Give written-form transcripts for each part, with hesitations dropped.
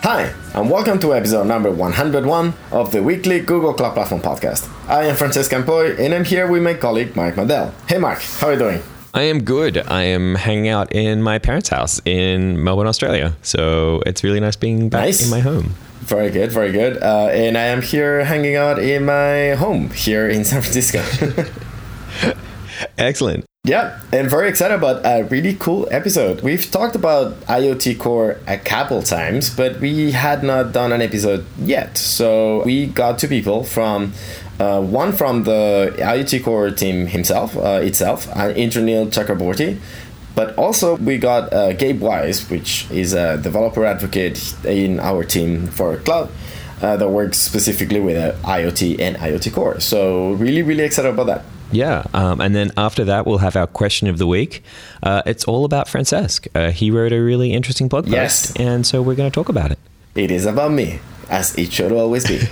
Hi, and welcome to episode number 101 of the weekly Google Cloud Platform podcast. I am Francesc Campoy, and I'm here with my colleague Mark Mandel. Hey Mark, how are you doing? I am good. I am hanging out in my parents' house in Melbourne, Australia. So it's really nice being back in my home. Very good, very good. And I am here hanging out in my home here in San Francisco. Excellent. Yeah, and very excited about a really cool episode. We've talked about IoT Core a couple times, but we had not done an episode yet. So we got two people from one from the IoT Core team itself, Indranil Chakraborty, but also we got Gabe Wise, which is a developer advocate in our team for cloud that works specifically with IoT and IoT Core. So really, really excited about that. Yeah, and then after that, we'll have our question of the week. It's all about Francesc. He wrote a really interesting blog post, and so we're going to talk about it. It is about me, as it should always be.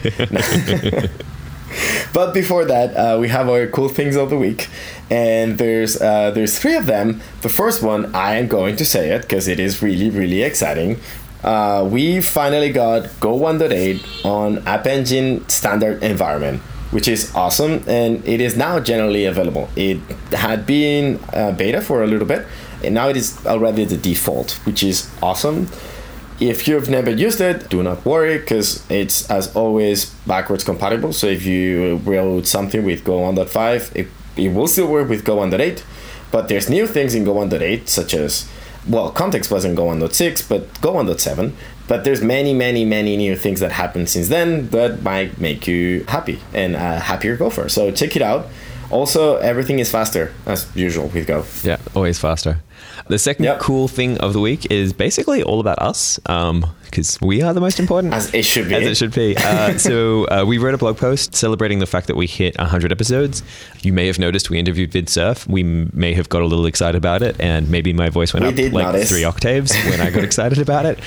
But before that, we have our cool things of the week, and there's three of them. The first one, I am going to say it because it is really, really exciting. We finally got Go 1.8 on App Engine standard environment, which is awesome, and it is now generally available. It had been beta for a little bit, and now it is already the default, which is awesome. If you've never used it, do not worry, because it's, as always, backwards compatible. So if you wrote something with Go 1.5, it will still work with Go 1.8, but there's new things in Go 1.8, such as, well, context was in Go 1.6, but Go 1.7. But there's many, many, many new things that happened since then that might make you happy and a happier gopher. So check it out. Also, everything is faster, as usual with Go. Yeah, always faster. The second cool thing of the week is basically all about us, because we are the most important. As it should be. As it should be. So we wrote a blog post celebrating the fact that we hit 100 episodes. You may have noticed we interviewed Vid Cerf. We may have got a little excited about it, and maybe my voice went up like 3 octaves when I got excited about it.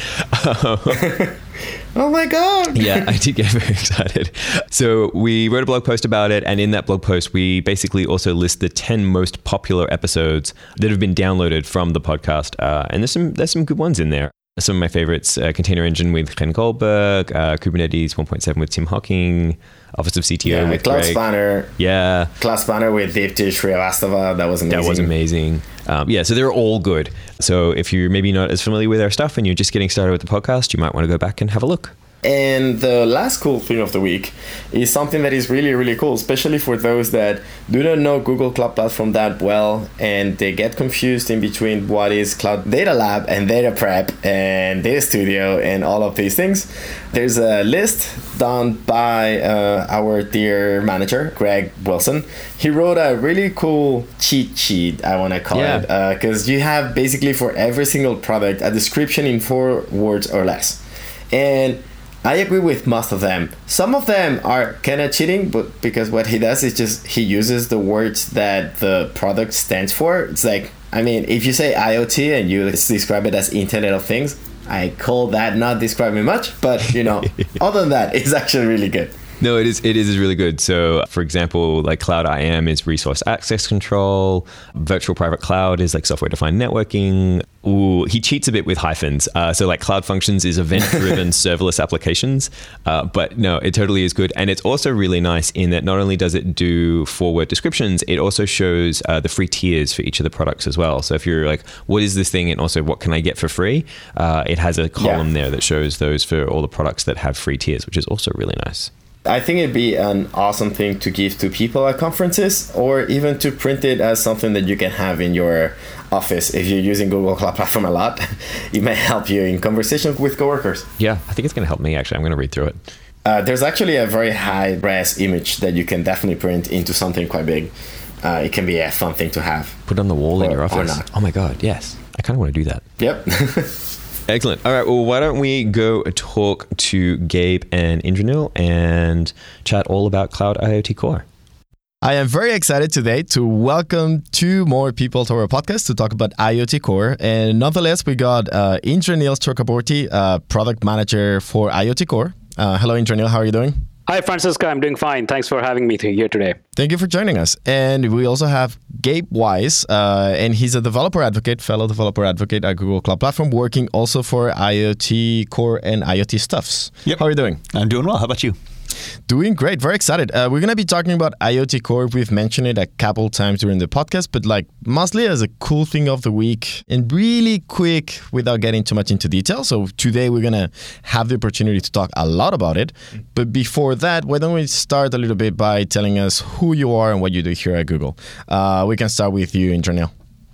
Oh my God. Yeah, I did get very excited. So we wrote a blog post about it, and in that blog post, we basically also list the 10 most popular episodes that have been downloaded from the podcast. And there's some good ones in there. Some of my favorites, Container Engine with Ken Goldberg, Kubernetes 1.7 with Tim Hocking, Office of CTO with Cloud Greg. Spanner. Yeah. Cloud Spanner with Deepti Srivastava. That was amazing. That was amazing. So they're all good. So if you're maybe not as familiar with our stuff and you're just getting started with the podcast, you might want to go back and have a look. And the last cool thing of the week is something that is really, really cool, especially for those that do not know Google Cloud Platform that well, and they get confused in between what is Cloud Data Lab and Data Prep and Data Studio and all of these things. There's a list done by our dear manager, Greg Wilson. He wrote a really cool cheat sheet, I want to call it, because you have basically for every single product a description in 4 words or less. And I agree with most of them. Some of them are kind of cheating, but because what he does is just he uses the words that the product stands for. It's like, I mean, if you say IoT and you describe it as Internet of Things, I call that not describing much, but other than that, it's actually really good. No, it is really good. So, for example, like Cloud IAM is resource access control. Virtual private cloud is like software-defined networking. Ooh, he cheats a bit with hyphens. So like Cloud Functions is event-driven serverless applications. But no, it totally is good. And it's also really nice in that not only does it do 4-word descriptions, it also shows the free tiers for each of the products as well. So if you're like, what is this thing? And also, what can I get for free? It has a column there that shows those for all the products that have free tiers, which is also really nice. I think it'd be an awesome thing to give to people at conferences, or even to print it as something that you can have in your office. If you're using Google Cloud Platform a lot, it may help you in conversations with coworkers. Yeah, I think it's going to help me, actually. I'm going to read through it. There's actually a very high-res image that you can definitely print into something quite big. It can be a fun thing to have. Put it on the wall in your office. Or not. Oh my God, yes. I kind of want to do that. Yep. Excellent. All right. Well, why don't we go talk to Gabe and Indranil and chat all about Cloud IoT Core. I am very excited today to welcome 2 more people to our podcast to talk about IoT Core. And nonetheless, we got Indranil Chakraborty, product manager for IoT Core. Hello, Indranil. How are you doing? Hi, Francisco. I'm doing fine. Thanks for having me here today. Thank you for joining us. And we also have Gabe Wise, and he's a fellow developer advocate at Google Cloud Platform, working also for IoT Core and IoT Stuffs. Yep. How are you doing? I'm doing well. How about you? Doing great. Very excited. We're going to be talking about IoT Core. We've mentioned it a couple times during the podcast, but mostly as a cool thing of the week and really quick without getting too much into detail. So today we're going to have the opportunity to talk a lot about it. But before that, why don't we start a little bit by telling us who you are and what you do here at Google. We can start with you, Indranil.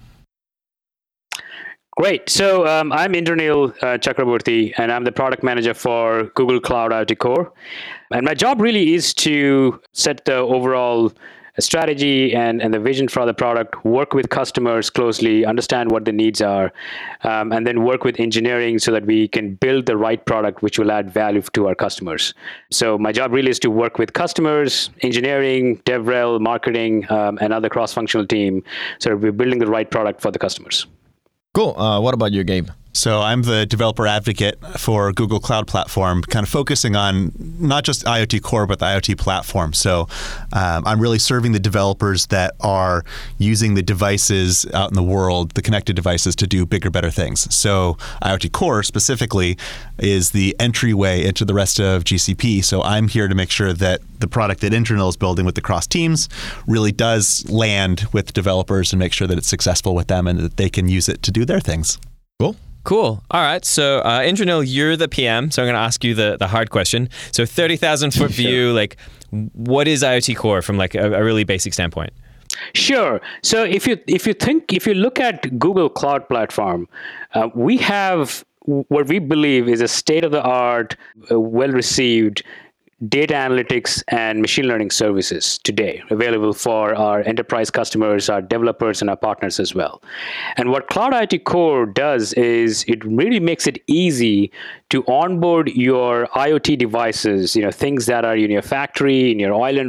Great. So I'm Indranil Chakraborty, and I'm the product manager for Google Cloud IoT Core. And my job really is to set the overall strategy and the vision for the product, work with customers closely, understand what the needs are, and then work with engineering so that we can build the right product which will add value to our customers. So my job really is to work with customers, engineering, DevRel, marketing, and other cross-functional team, so that we're building the right product for the customers. Cool. What about you, Gabe? So I'm the developer advocate for Google Cloud Platform, kind of focusing on not just IoT Core, but the IoT platform. So I'm really serving the developers that are using the devices out in the world, the connected devices, to do bigger, better things. So IoT Core specifically is the entryway into the rest of GCP. So I'm here to make sure that the product that Indranil is building with the cross teams really does land with developers and make sure that it's successful with them and that they can use it to do their things. Cool. All right. So, Indranil, you're the PM, so I'm going to ask you the hard question. So, 30,000-foot view, what is IoT Core from a really basic standpoint? Sure. So, if you look at Google Cloud Platform, we have what we believe is a state-of-the-art, well-received data analytics and machine learning services today available for our enterprise customers, our developers, and our partners as well. And what Cloud IoT Core does is it really makes it easy to onboard your IoT devices, things that are in your factory, in your oil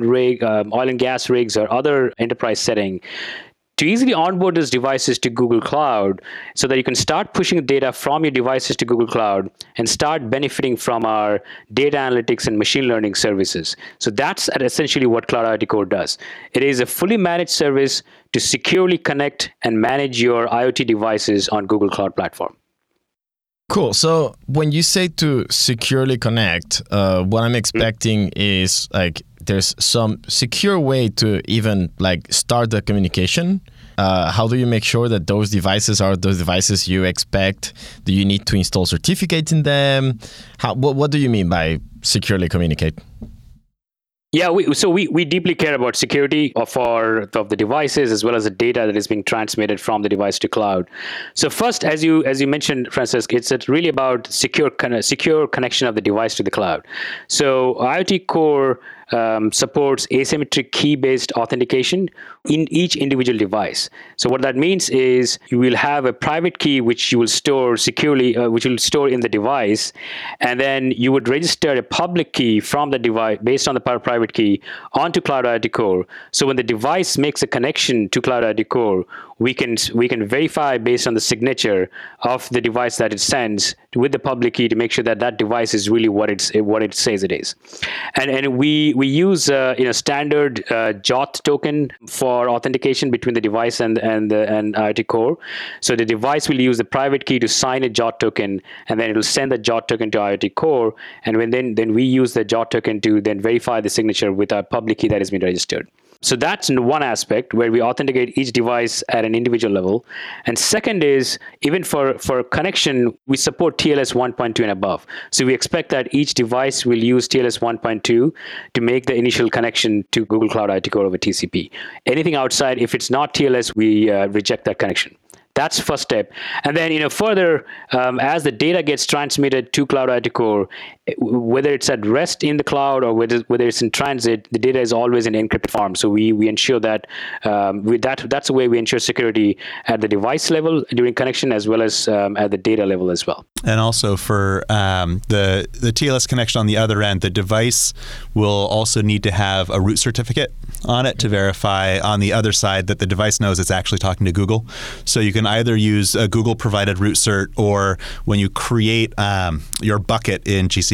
and gas rigs, or other enterprise setting, to easily onboard those devices to Google Cloud so that you can start pushing data from your devices to Google Cloud and start benefiting from our data analytics and machine learning services. So that's essentially what Cloud IoT Core does. It is a fully managed service to securely connect and manage your IoT devices on Google Cloud Platform. Cool. So when you say to securely connect, what I'm expecting is there's some secure way to even start the communication. How do you make sure that those devices are those devices you expect? Do you need to install certificates in them? What do you mean by securely communicate? Yeah, we deeply care about security of the devices as well as the data that is being transmitted from the device to cloud. So first, as you mentioned, Francisco, it's really about secure connection of the device to the cloud. So IoT Core supports asymmetric key-based authentication in each individual device. So what that means is you will have a private key which you will store securely, which you will store in the device, and then you would register a public key from the device based on the private key onto Cloud IoT Core. So when the device makes a connection to Cloud IoT Core, we can verify based on the signature of the device that it sends with the public key to make sure that device is really what it says it is. And we use standard JOT token for authentication between the device and IoT Core. So the device will use the private key to sign a JOT token, and then it will send the JOT token to IoT Core. And then we use the JOT token to then verify the signature with our public key that has been registered. So that's one aspect where we authenticate each device at an individual level. And second is, even for connection, we support TLS 1.2 and above. So we expect that each device will use TLS 1.2 to make the initial connection to Google Cloud IoT Core over TCP. Anything outside, if it's not TLS, we reject that connection. That's first step. And then, further, as the data gets transmitted to Cloud IoT Core, whether it's at rest in the cloud or whether it's in transit, the data is always in encrypted form. So we ensure that that's the way we ensure security at the device level during connection, as well as at the data level as well. And also for the TLS connection on the other end, the device will also need to have a root certificate on it to verify on the other side that the device knows it's actually talking to Google. So you can either use a Google provided root cert, or when you create your bucket in GCP,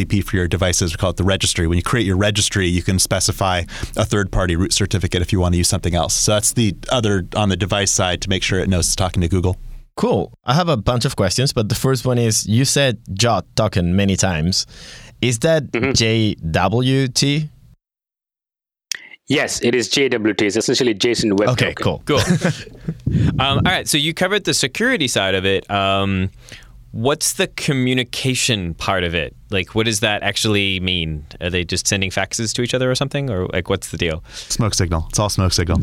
HTTP for your devices. We call it the registry. When you create your registry, you can specify a third-party root certificate if you want to use something else. So that's the other on the device side to make sure it knows it's talking to Google. Cool. I have a bunch of questions, but the first one is, you said JWT token many times. Is that JWT? Yes, it is JWT. It's essentially JSON Web Okay, Token. cool. All right, so you covered the security side of it. What's the communication part of it? Like, what does that actually mean? Are they just sending faxes to each other or something? Or like, what's the deal? Smoke signal. It's all smoke signal.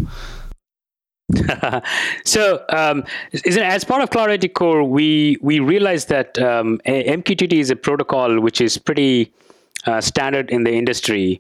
So, as part of Cloud IoT Core, we realized that MQTT is a protocol which is pretty standard in the industry,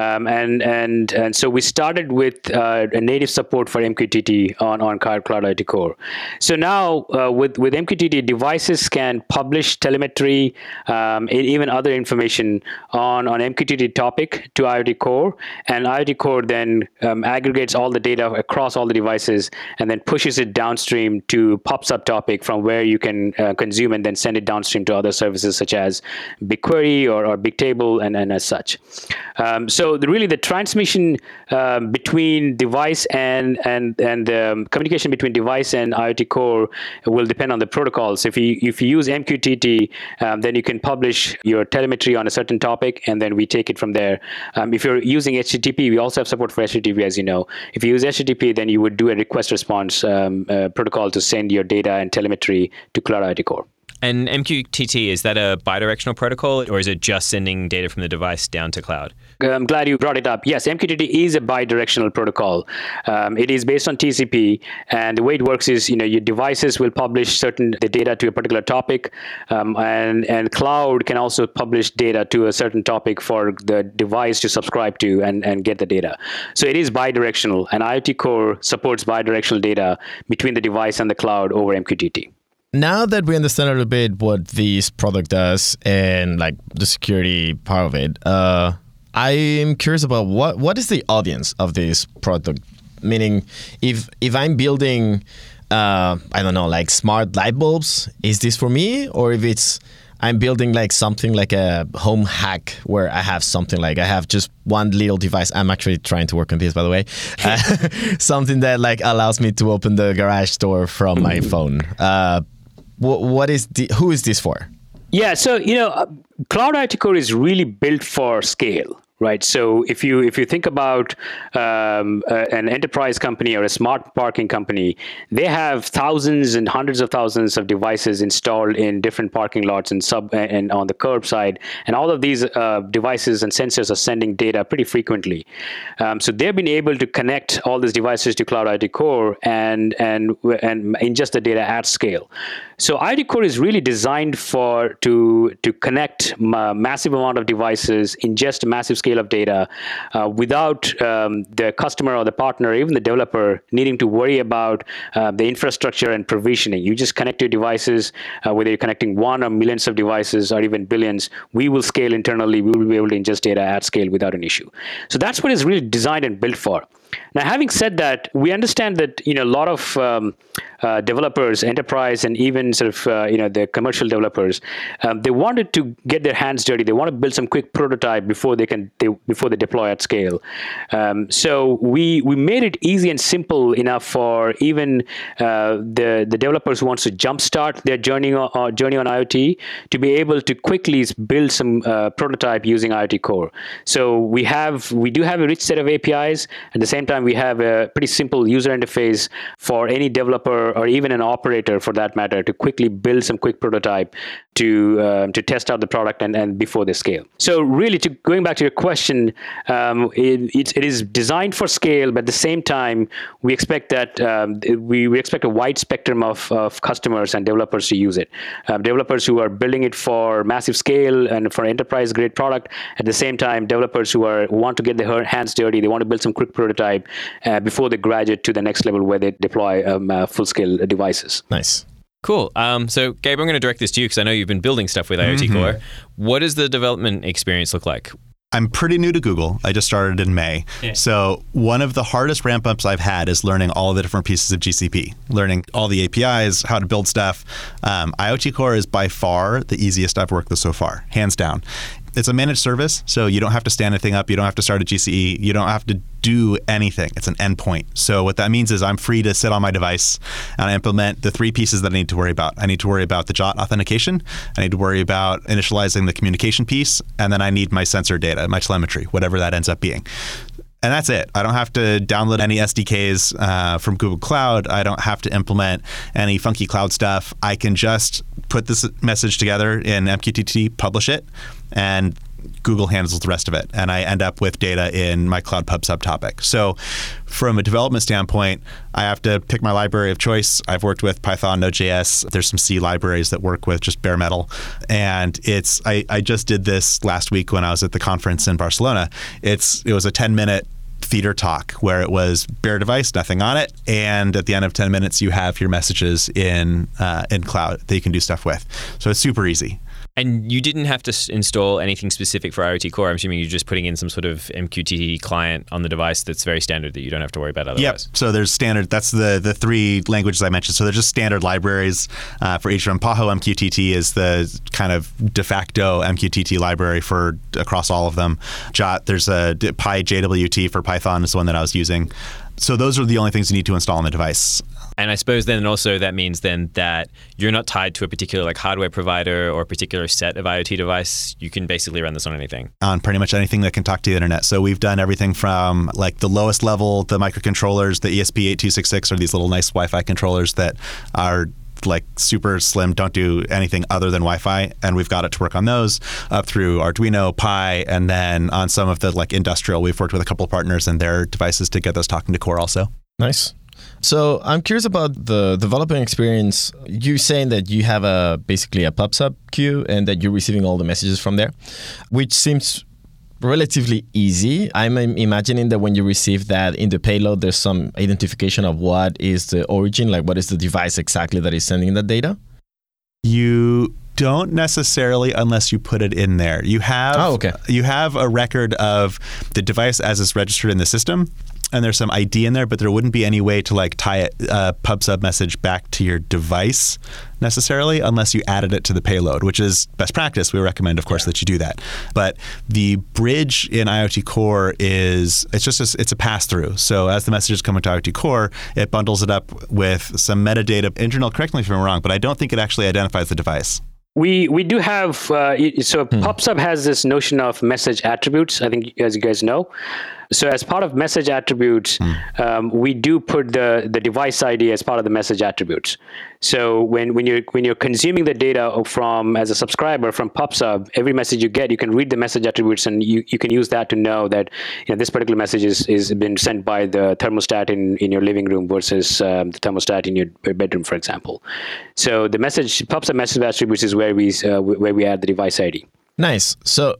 and so we started with a native support for MQTT on Cloud IoT Core. So now with MQTT, devices can publish telemetry, even other information on MQTT topic to IoT Core, and IoT Core then aggregates all the data across all the devices and then pushes it downstream to PubSub topic, from where you can consume and then send it downstream to other services such as BigQuery or Bigtable and as such. So really the transmission between device and communication between device and IoT Core will depend on the protocols. If you use MQTT, then you can publish your telemetry on a certain topic, and then we take it from there. If you're using HTTP, we also have support for HTTP, as you know. If you use HTTP, then you would do a request response protocol to send your data and telemetry to Cloud IoT Core. And MQTT, is that a bidirectional protocol, or is it just sending data from the device down to cloud? I'm glad you brought it up. Yes, MQTT is a bidirectional protocol. It is based on TCP, and the way it works is, your devices will publish the data to a particular topic, and cloud can also publish data to a certain topic for the device to subscribe to and get the data. So it is bidirectional, and IoT Core supports bidirectional data between the device and the cloud over MQTT. Now that we understand a little bit what this product does and like the security part of it, I am curious about what is the audience of this product? Meaning, if I'm building, I don't know, like smart light bulbs, is this for me? Or if I'm building like something like a home hack where I have something like, I have just one little device. I'm actually trying to work on this, by the way. Something that like allows me to open the garage door from my phone. Who is this for? Yeah, so Cloud IoT Core is really built for scale, right? So if you think about an enterprise company or a smart parking company, they have thousands and hundreds of thousands of devices installed in different parking lots and on the curbside, and all of these devices and sensors are sending data pretty frequently. So they've been able to connect all these devices to Cloud IoT Core and ingest the data at scale. So IoT Core is really designed to connect massive amount of devices, ingest a massive scale of data without the customer or the partner, or even the developer, needing to worry about the infrastructure and provisioning. You just connect your devices, whether you're connecting one or millions of devices or even billions, we will scale internally. We will be able to ingest data at scale without an issue. So that's what it's really designed and built for. Now, having said that, we understand that a lot of developers, enterprise, and even sort of the commercial developers, they wanted to get their hands dirty. They want to build some quick prototype before they deploy at scale. So we made it easy and simple enough for even the developers who wants to jumpstart their journey on IoT to be able to quickly build some prototype using IoT Core. So we do have a rich set of APIs. At the same time, we have a pretty simple user interface for any developer or even an operator, for that matter, to quickly build some quick prototype to test out the product and before they scale. So really, going back to your question, it is designed for scale, but at the same time, we expect that we expect a wide spectrum of customers and developers to use it. Developers who are building it for massive scale and for enterprise grade product. At the same time, developers who want to get their hands dirty, they want to build some quick prototype before they graduate to the next level where they deploy full scale devices. Nice. Cool. So, Gabe, I'm going to direct this to you because I know you've been building stuff with IoT Core. What does the development experience look like? I'm pretty new to Google. I just started in May. Yeah. So one of the hardest ramp ups I've had is learning all the different pieces of GCP, learning all the APIs, how to build stuff. IoT Core is by far the easiest I've worked with so far, hands down. It's a managed service, so you don't have to stand anything up. You don't have to start a GCE. You don't have to do anything. It's an endpoint. So what that means is I'm free to sit on my device and I implement the three pieces that I need to worry about. I need to worry about the JWT authentication. I need to worry about initializing the communication piece. And then I need my sensor data, my telemetry, whatever that ends up being. And that's it. I don't have to download any SDKs from Google Cloud. I don't have to implement any funky cloud stuff. I can just put this message together in MQTT, publish it, and Google handles the rest of it. And I end up with data in my Cloud Pub subtopic. So from a development standpoint, I have to pick my library of choice. I've worked with Python, Node.js. There's some C libraries that work with just bare metal. And I just did this last week when I was at the conference in Barcelona. It was a 10-minute theater talk where it was bare device, nothing on it, and at the end of 10 minutes you have your messages in cloud that you can do stuff with. So it's super easy. And you didn't have to install anything specific for IoT Core. I'm assuming you're just putting in some sort of MQTT client on the device that's very standard that you don't have to worry about otherwise. Yep. So there's standard. That's the three languages I mentioned. So they're just standard libraries for each of them. Paho MQTT is the kind of de facto MQTT library for across all of them. JWT, there's a PyJWT for Python is the one that I was using. So those are the only things you need to install on the device. And I suppose then also that means then that you're not tied to a particular like hardware provider or a particular set of IoT device. You can basically run this on anything. On pretty much anything that can talk to the internet. So we've done everything from like the lowest level, the microcontrollers, the ESP8266 are these little nice Wi-Fi controllers that are like super slim, don't do anything other than Wi-Fi, and we've got it to work on those, up through Arduino, Pi, and then on some of the like industrial, we've worked with a couple of partners and their devices to get those talking to Core also. Nice. So I'm curious about the developing experience. You're saying that you have basically a PubSub queue and that you're receiving all the messages from there, which seems relatively easy. I'm imagining that when you receive that in the payload, there's some identification of what is the origin, like what is the device exactly that is sending that data? You don't necessarily unless you put it in there. You have you have a record of the device as it's registered in the system, and there's some ID in there, but there wouldn't be any way to like tie a PubSub message back to your device necessarily unless you added it to the payload, which is best practice. We recommend, of course, that you do that. But the bridge in IoT Core it's a pass-through. So as the messages come into IoT Core, it bundles it up with some metadata. Indranil, correct me if I'm wrong, but I don't think it actually identifies the device. We do have, PubSub has this notion of message attributes, I think, as you guys know. So as part of message attributes, we do put the device ID as part of the message attributes. So when you're consuming the data from as a subscriber from PubSub, every message you get, you can read the message attributes, and you can use that to know that this particular message is been sent by the thermostat in your living room versus the thermostat in your bedroom, for example. So the PubSub message attributes is where we add the device ID. Nice.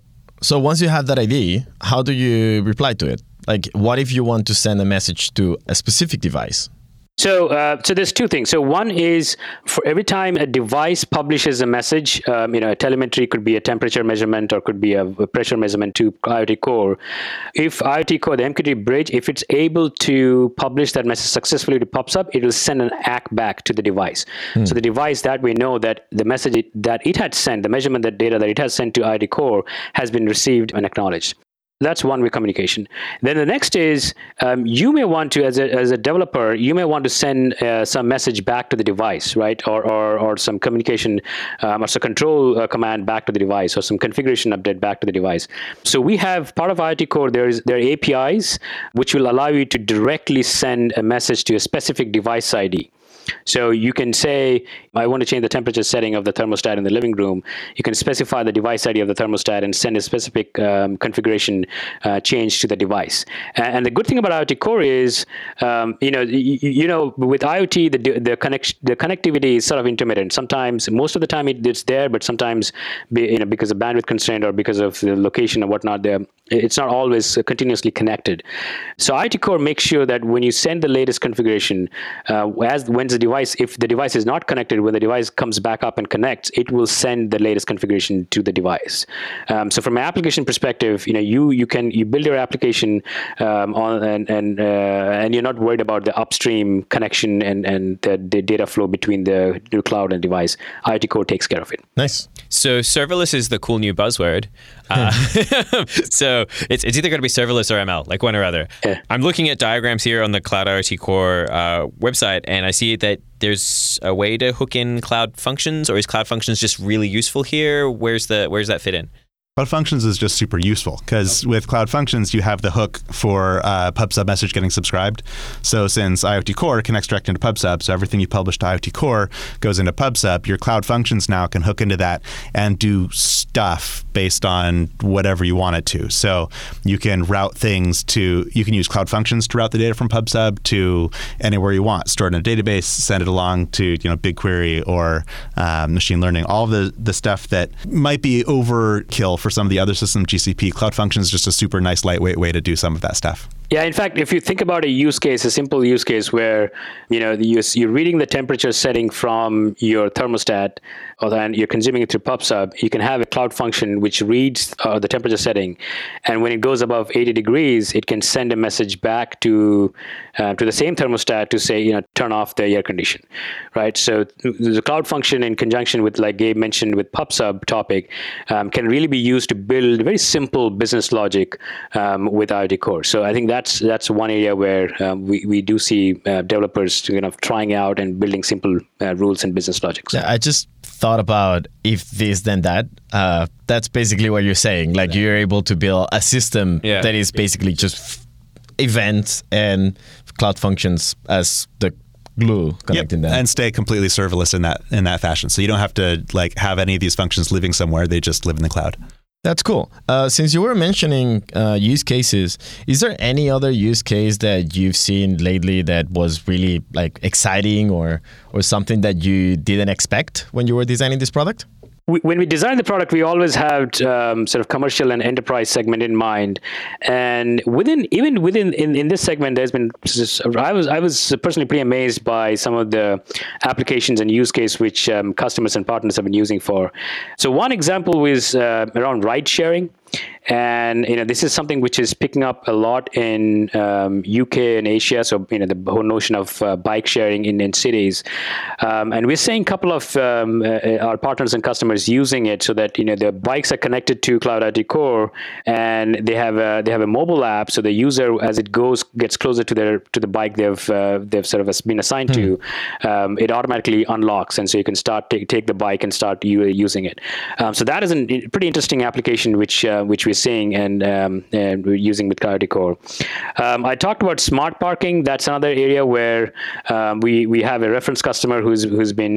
So once you have that ID, how do you reply to it? Like, what if you want to send a message to a specific device? So there's two things. So one is for every time a device publishes a message, a telemetry could be a temperature measurement or could be a pressure measurement to IoT Core. If IoT Core, the MQTT bridge, if it's able to publish that message successfully to PubSub, it will send an ACK back to the device. So the device that we know that the message that it had sent, the measurement that data that it has sent to IoT Core has been received and acknowledged. That's one-way communication. Then the next is you may want to, as a developer, you may want to send some message back to the device, right? Or some communication or some control command back to the device, or some configuration update back to the device. So we have part of IoT Core. There are APIs which will allow you to directly send a message to a specific device ID. So you can say, I want to change the temperature setting of the thermostat in the living room. You can specify the device ID of the thermostat and send a specific configuration change to the device. And the good thing about IoT Core is, with IoT, the connectivity is sort of intermittent. Sometimes, most of the time it's there, but sometimes, because of bandwidth constraint or because of the location or whatnot, it's not always continuously connected. So IoT Core makes sure that when you send the latest configuration, when the device, if the device is not connected, when the device comes back up and connects, it will send the latest configuration to the device. So from an application perspective, you build your application and you're not worried about the upstream connection and the data flow between the cloud and device. IoT Core takes care of it. Nice. So serverless is the cool new buzzword. So it's either going to be serverless or ML, like one or other. Yeah. I'm looking at diagrams here on the Cloud IoT Core website, and I see that there's a way to hook in Cloud Functions, or is Cloud Functions just really useful here? Where's that fit in? Cloud Functions is just super useful because with Cloud Functions, you have the hook for PubSub message getting subscribed. So since IoT Core connects direct into PubSub, so everything you publish to IoT Core goes into PubSub, your Cloud Functions now can hook into that and do stuff based on whatever you want it to. So you can route things you can use Cloud Functions to route the data from PubSub to anywhere you want, store it in a database, send it along to BigQuery or machine learning, all the stuff that might be overkill for some of the other systems, GCP. Cloud Functions is just a super nice, lightweight way to do some of that stuff. Yeah, in fact, if you think about a simple use case where you're reading the temperature setting from your thermostat, and you're consuming it through PubSub, you can have a Cloud Function which reads the temperature setting, and when it goes above 80 degrees, it can send a message back to the same thermostat to say, turn off the air condition, right? So the Cloud Function, in conjunction with, like Gabe mentioned, with PubSub topic, can really be used to build very simple business logic with IoT Core. So I think that's one area where we do see developers trying out and building simple rules and business logics. Yeah, I just thought about if this then that. That's basically what you're saying. Like you're able to build a system that is basically just events and Cloud Functions as the glue connecting them, and stay completely serverless in that fashion. So you don't have to have any of these functions living somewhere; they just live in the cloud. That's cool. Since you were mentioning use cases, is there any other use case that you've seen lately that was really exciting or something that you didn't expect when you were designing this product? When we designed the product, we always had sort of commercial and enterprise segment in mind, and within this segment, there's been I was personally pretty amazed by some of the applications and use case which customers and partners have been using for. So one example was around ride sharing. And this is something which is picking up a lot in UK and Asia. So the whole notion of bike sharing in cities, and we're seeing a couple of our partners and customers using it so that the bikes are connected to Cloud IoT Core, and they have a mobile app. So the user, as it gets closer to the bike they've sort of been assigned to, it automatically unlocks, and so you can start take the bike and start using it. So that is a pretty interesting application which we're seeing and we're using with IoT Core. I talked about smart parking. That's another area where we have a reference customer who's been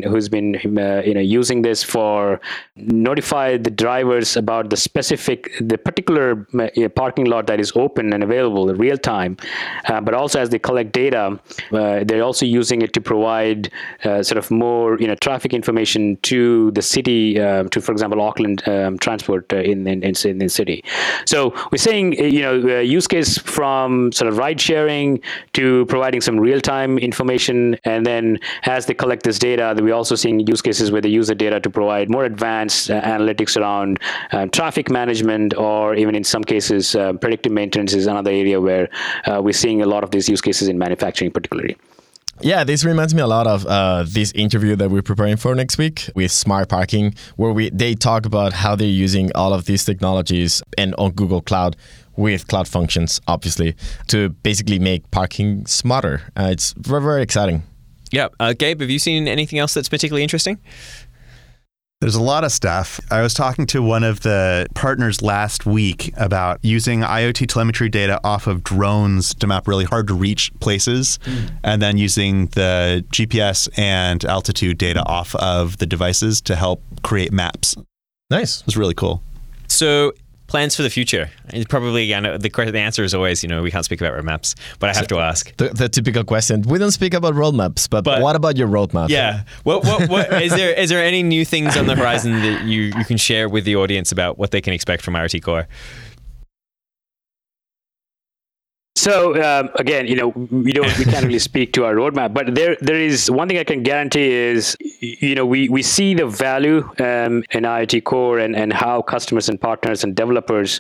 using this for notify the drivers about the particular parking lot that is open and available in real time. But also as they collect data, they're also using it to provide sort of more traffic information to the city, to, for example, Auckland Transport in the city. So we're saying, use case from sort of ride sharing to providing some real-time information. And then as they collect this data, we're also seeing use cases where they use the data to provide more advanced analytics around traffic management, or even in some cases, predictive maintenance is another area where we're seeing a lot of these use cases in manufacturing particularly. Yeah, this reminds me a lot of this interview that we're preparing for next week with Smart Parking, where they talk about how they're using all of these technologies and on Google Cloud with Cloud Functions, obviously, to basically make parking smarter. It's very, very exciting. Yeah. Gabe, have you seen anything else that's particularly interesting? There's a lot of stuff. I was talking to one of the partners last week about using IoT telemetry data off of drones to map really hard to reach places, and then using the GPS and altitude data off of the devices to help create maps. Nice. It was really cool. So plans for the future. And probably, the answer is always, we can't speak about roadmaps, but I have to ask. The typical question. We don't speak about roadmaps, but what about your roadmap? Yeah. What is there any new things on the horizon that you can share with the audience about what they can expect from IoT Core? So again, we can't really speak to our roadmap, but there is one thing I can guarantee is, we see the value in IoT Core and how customers and partners and developers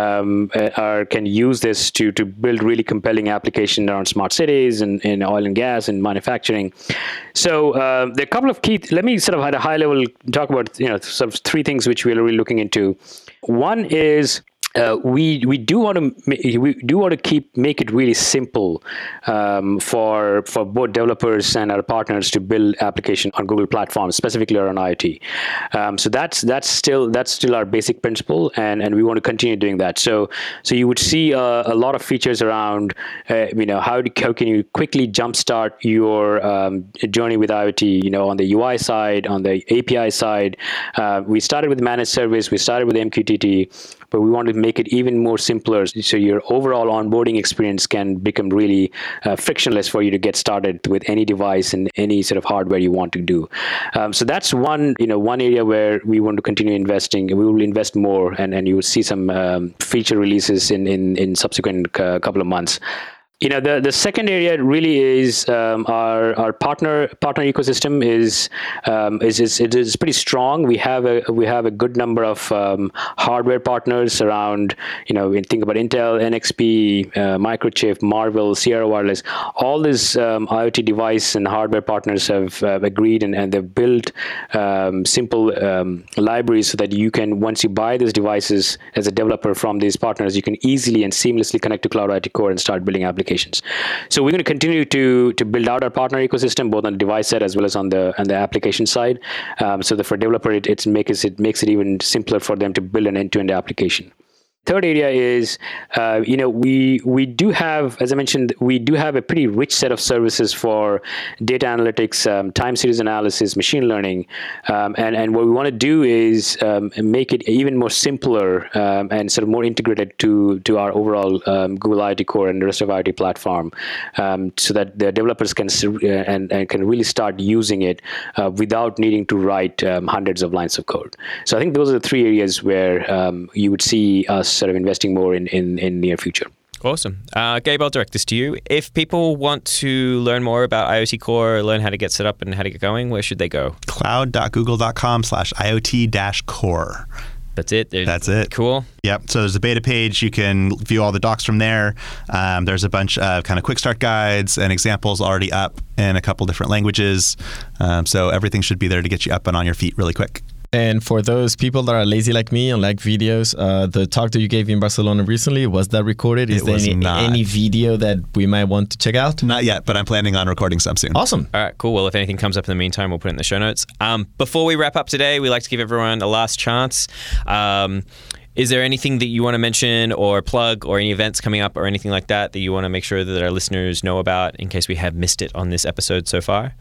can use this to build really compelling applications around smart cities and in oil and gas and manufacturing. So there are a couple of key. Let me sort of at a high level talk about sort of three things which we're really looking into. One is we do want to make it really simple for both developers and our partners to build application on Google platforms, specifically around IoT. So that's still our basic principle, and we want to continue doing that. So you would see a lot of features around how can you quickly jumpstart your journey with IoT. On the UI side, on the API side, we started with managed service, we started with MQTT. But we want to make it even more simpler, so your overall onboarding experience can become really frictionless for you to get started with any device and any sort of hardware you want to do. So that's one area where we want to continue investing. We will invest more, and you will see some feature releases in subsequent couple of months. The second area really is our partner ecosystem is pretty strong. We have a good number of hardware partners around. Think about Intel, NXP, Microchip, Marvell, Sierra Wireless. All these IoT device and hardware partners have agreed and they've built simple libraries so that you can, once you buy these devices as a developer from these partners, you can easily and seamlessly connect to Cloud IoT Core and start building applications. So we're going to continue to build out our partner ecosystem, both on the device side as well as on the application side. So that for developer, it makes it even simpler for them to build an end-to-end application. Third area is, we do have, as I mentioned, we do have a pretty rich set of services for data analytics, time series analysis, machine learning, and what we want to do is make it even more simpler and sort of more integrated to our overall Google IoT Core and the rest of IoT platform, so that the developers can and can really start using it without needing to write hundreds of lines of code. So I think those are the three areas where you would see us sort of investing more in near future. Awesome. Gabe, I'll direct this to you. If people want to learn more about IoT Core, learn how to get set up and how to get going, where should they go? cloud.google.com/IoT-core. That's it? That's it. Cool. Yep. So there's a beta page. You can view all the docs from there. There's a bunch of kind of quick start guides and examples already up in a couple different languages. So everything should be there to get you up and on your feet really quick. And for those people that are lazy like me and like videos, the talk that you gave in Barcelona recently, was that recorded? Is there any video that we might want to check out? Not yet, but I'm planning on recording some soon. Awesome. All right, cool. Well, if anything comes up in the meantime, we'll put it in the show notes. Before we wrap up today, we like to give everyone a last chance. Is there anything that you want to mention or plug, or any events coming up or anything like that you want to make sure that our listeners know about in case we have missed it on this episode so far?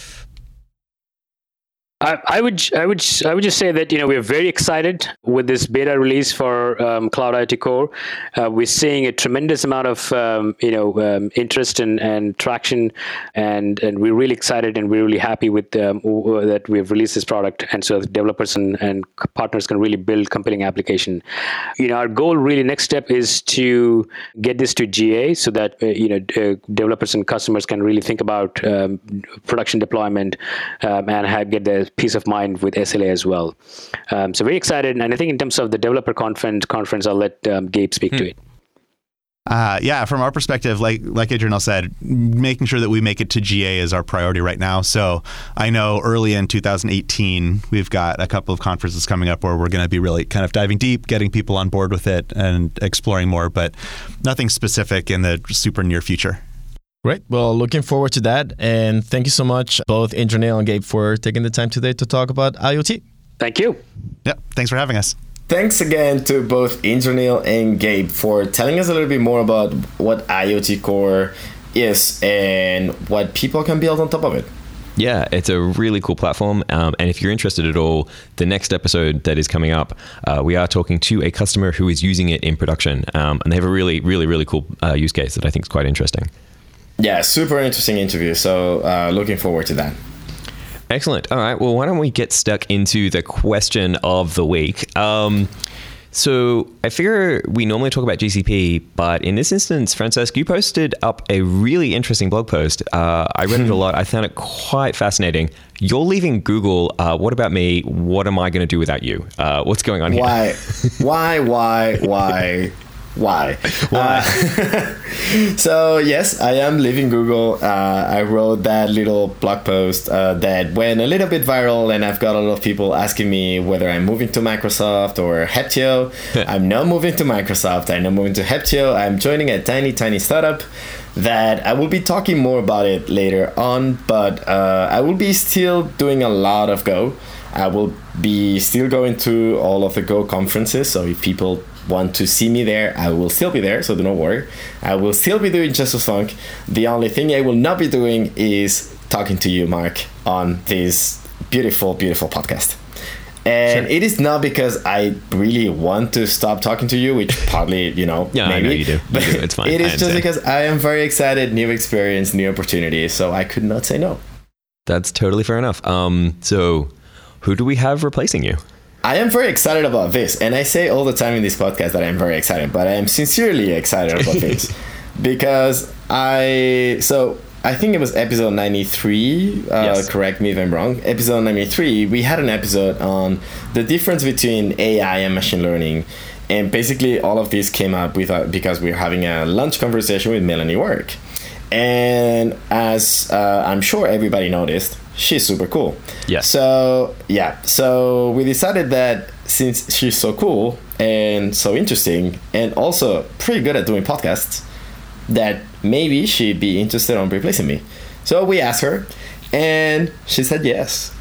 I would just say that we are very excited with this beta release for Cloud IoT Core. We're seeing a tremendous amount of interest and traction, and we're really excited and we're really happy with that we've released this product, and so the developers and partners can really build compelling application. Our goal really next step is to get this to GA so that developers and customers can really think about production deployment and get the peace of mind with SLA as well. So very excited, and I think in terms of the developer conference, I'll let Gabe speak to it. From our perspective, like Adrian said, making sure that we make it to GA is our priority right now. So I know early in 2018, we've got a couple of conferences coming up where we're going to be really kind of diving deep, getting people on board with it and exploring more, but nothing specific in the super near future. Great. Well, looking forward to that. And thank you so much, both Indranil and Gabe, for taking the time today to talk about IoT. Thank you. Yep. Thanks for having us. Thanks again to both Indranil and Gabe for telling us a little bit more about what IoT Core is and what people can build on top of it. Yeah, it's a really cool platform. And if you're interested at all, the next episode that is coming up, we are talking to a customer who is using it in production. And they have a really, really, really cool use case that I think is quite interesting. Yeah, super interesting interview. So looking forward to that. Excellent. All right. Well, why don't we get stuck into the question of the week? So I figure we normally talk about GCP, but in this instance, Francesc, you posted up a really interesting blog post. I read it a lot. I found it quite fascinating. You're leaving Google. What about me? What am I going to do without you? What's going on here? Why? So yes, I am leaving Google. I wrote that little blog post that went a little bit viral, and I've got a lot of people asking me whether I'm moving to Microsoft or Heptio. I'm not moving to Microsoft. I'm not moving to Heptio. I'm joining a tiny startup that I will be talking more about it later on, but I will be still doing a lot of Go. I will be still going to all of the Go conferences, so if people want to see me there, I will still be there, so do not worry. I will still be doing Just as Funk. The only thing I will not be doing is talking to you, Mark, on this beautiful podcast. And It is not because I really want to stop talking to you, which partly, yeah, maybe. I know you do. But it's fine. It is just because I am very excited, new experience, new opportunities, so I could not say no. That's totally fair enough. So who do we have replacing you? I am very excited about this, and I say all the time in this podcast that I'm very excited, but I am sincerely excited about this because I think it was episode 93, yes. Correct me if I'm wrong, episode 93, we had an episode on the difference between AI and machine learning, and basically all of this came up with because we were having a lunch conversation with Melanie Work, and as I'm sure everybody noticed, she's super cool. Yes. So we decided that since she's so cool and so interesting and also pretty good at doing podcasts, that maybe she'd be interested in replacing me. So we asked her, and she said yes.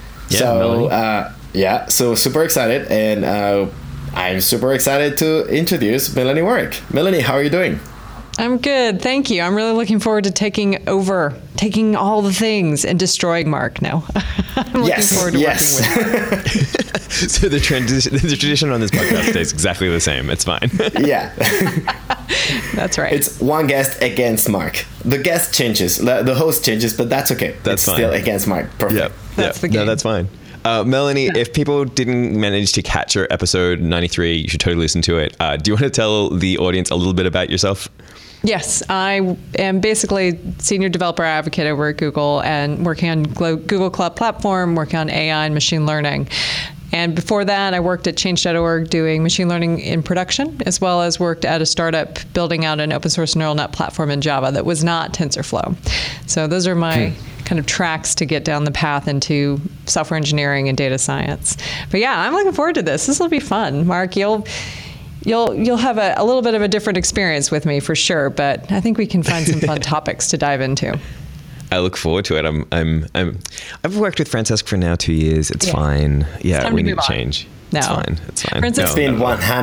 Yeah, so super excited, and I'm super excited to introduce Melanie Work. Melanie, how are you doing? I'm good, thank you. I'm really looking forward to taking all the things and destroying Mark now. I'm looking forward to working with Mark. So the tradition on this podcast stays exactly the same. It's fine. Yeah. That's right. It's one guest against Mark. The guest changes, the host changes, but that's okay. That's fine. Still against Mark. Perfect. Yep. That's the game. No, that's fine. Melanie, if people didn't manage to catch your episode 93, you should totally listen to it. Do you want to tell the audience a little bit about yourself? Yes, I am basically senior developer advocate over at Google and working on Google Cloud Platform, working on AI and machine learning. And before that, I worked at Change.org doing machine learning in production, as well as worked at a startup building out an open source neural net platform in Java that was not TensorFlow. So those are my kind of tracks to get down the path into software engineering and data science. But yeah, I'm looking forward to this. This will be fun. Mark, you'll have a little bit of a different experience with me for sure, but I think we can find some fun topics to dive into. I look forward to it. I've worked with Francesc for now 2 years. It's fine. Yeah, we need to change. No. It's fine. It's been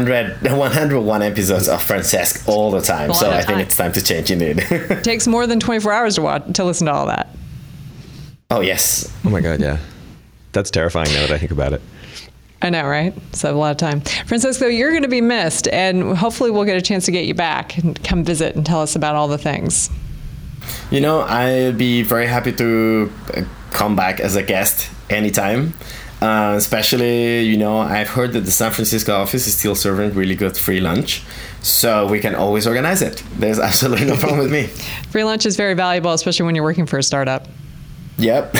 101 episodes of Francesc all the time, so I think it's time to change indeed. It takes more than 24 hours to listen to all that. Oh, yes. Oh my God, yeah. That's terrifying now that I think about it. I know, right? So a lot of time. Francesco, you're going to be missed, and hopefully we'll get a chance to get you back and come visit and tell us about all the things. I'd be very happy to come back as a guest anytime. Especially, I've heard that the San Francisco office is still serving really good free lunch. So we can always organize it. There's absolutely no problem with me. Free lunch is very valuable, especially when you're working for a startup. Yep.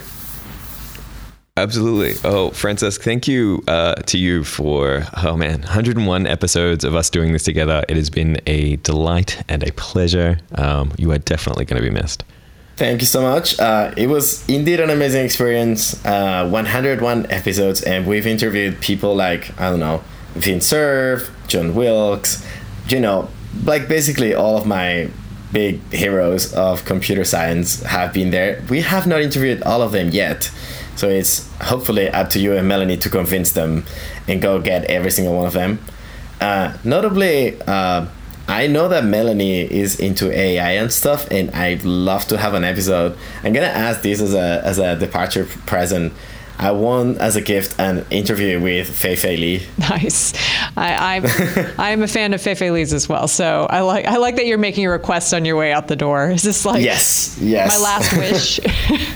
Absolutely. Oh, Francesc, thank you to you for, 101 episodes of us doing this together. It has been a delight and a pleasure. You are definitely going to be missed. Thank you so much. It was indeed an amazing experience. 101 episodes, and we've interviewed people like, Vint Cerf, John Wilkes, basically all of my big heroes of computer science have been there. We have not interviewed all of them yet. So it's hopefully up to you and Melanie to convince them and go get every single one of them. Notably, I know that Melanie is into AI and stuff, and I'd love to have an episode. I'm going to ask this as a departure present. I won as a gift an interview with Fei-Fei Li. Nice. I'm a fan of Fei-Fei Li's as well. So I like that you're making a request on your way out the door. Is this like yes my last wish?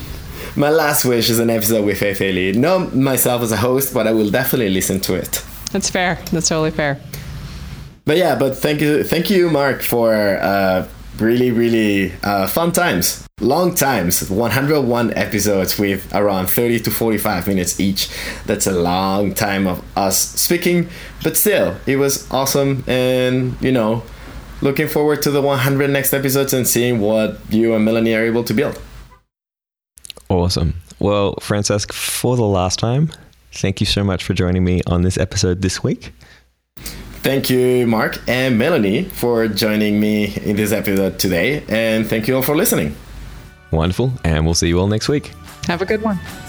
My last wish is an episode with Fei-Fei Li. Not myself as a host, but I will definitely listen to it. That's fair. That's totally fair. But thank you, Mark, for really fun times, long times. 101 episodes with around 30 to 45 minutes each. That's a long time of us speaking, but still, it was awesome. And looking forward to the 100 next episodes and seeing what you and Melanie are able to build. Awesome. Well, Francesc, for the last time, thank you so much for joining me on this episode this week. Thank you, Mark and Melanie, for joining me in this episode today. And thank you all for listening. Wonderful. And we'll see you all next week. Have a good one.